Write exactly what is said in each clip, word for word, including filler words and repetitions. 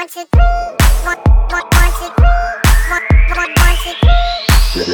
one, two, three. One, one, one, two, three. One, one, one, two, three.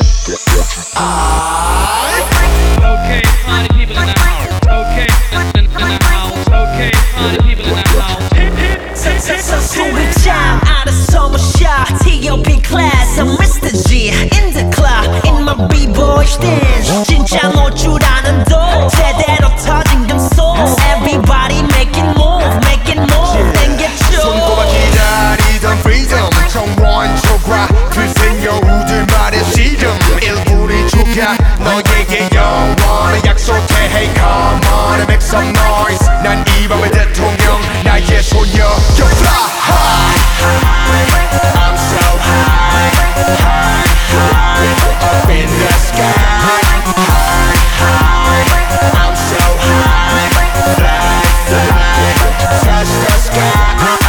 Okay, party people in the house. Okay, in, in, in the house. Okay, party people in the house. 숨을 참 알아서 모셔 T O P class, I'm Mister G in the club, in my b-boy stance 진짜 놀 줄 아는 도 제대로 터진 금속 Everybody making move, making move 땡겼죠 손꼽아 기다리던 freedom 정원 초과 그 생여우들만의 시름 일부리 죽여 너에게 영원을 약속해 Hey come on and make some noise 난 이 밤의 대통령 나의 소녀 You fly high I'm so high high high up in the sky high high I'm so high fly fly touch the sky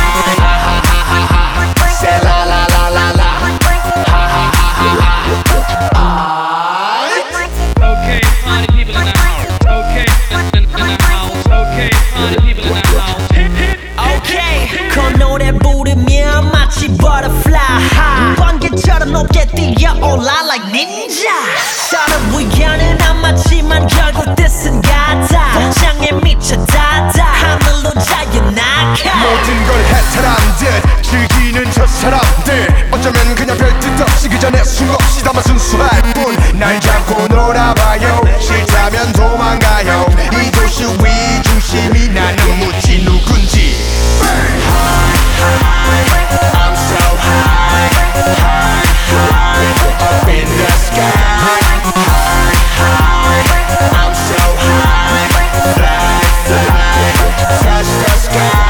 say la la la la la ha ha ha ha ha Okay, party people in the house. Okay, in, in, in the house. Okay, party people in the house. Okay, 그 노래 부르면 마치 butterfly high 번개처럼 높게 뛰어올라 like ninja 서로 의견은 안 맞지만 결국 뜻은 같아 복장에 미쳐 닿아 하늘로 자유낙하 모든 걸 해탈한 듯 즐기는 저 사람들 어쩌면 그냥 별뜻 없이 그 전에 숨없이 담아 순수할 뿐 날 잡고 놀아봐요 싫다면 도망가요 이 도시 위 중심이 나는 묻지 누군지 I'm so high, high, high up in the sky high, high I'm so high, fly, fly touch the sky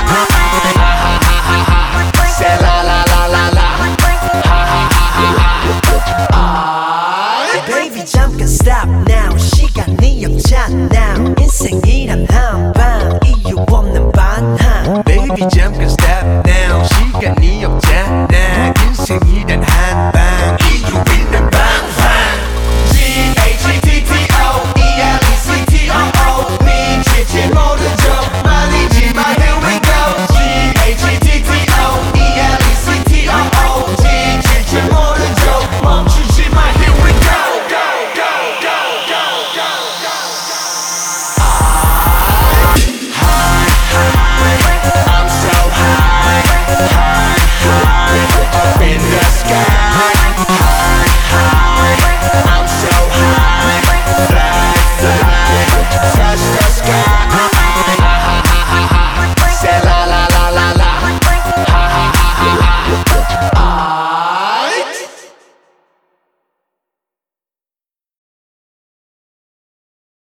say la la la la la ha ha ha ha ha Baby 잠깐 stop now 시간이 없잖아 인생이란 한방 이유 없는 반항 Baby 잠깐 stop now 시간이 없잖아 인생이란 한방 이유 있는